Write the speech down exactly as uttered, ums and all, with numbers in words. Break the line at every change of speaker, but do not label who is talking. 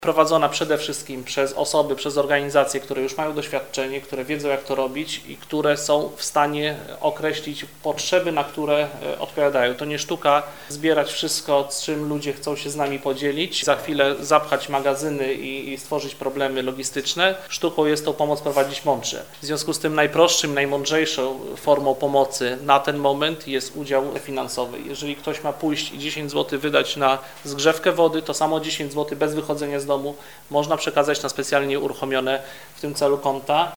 Prowadzona przede wszystkim przez osoby, przez organizacje, które już mają doświadczenie, które wiedzą, jak to robić i które są w stanie określić potrzeby, na które odpowiadają. To nie sztuka zbierać wszystko, z czym ludzie chcą się z nami podzielić, za chwilę zapchać magazyny i, i stworzyć problemy logistyczne. Sztuką jest tą pomoc prowadzić mądrze. W związku z tym najprostszym, najmądrzejszą formą pomocy na ten moment jest udział finansowy. Jeżeli ktoś ma pójść i dziesięć złotych wydać na zgrzewkę wody, to samo dziesięć złotych bez wychodzenia z domu można przekazać na specjalnie uruchomione w tym celu konta.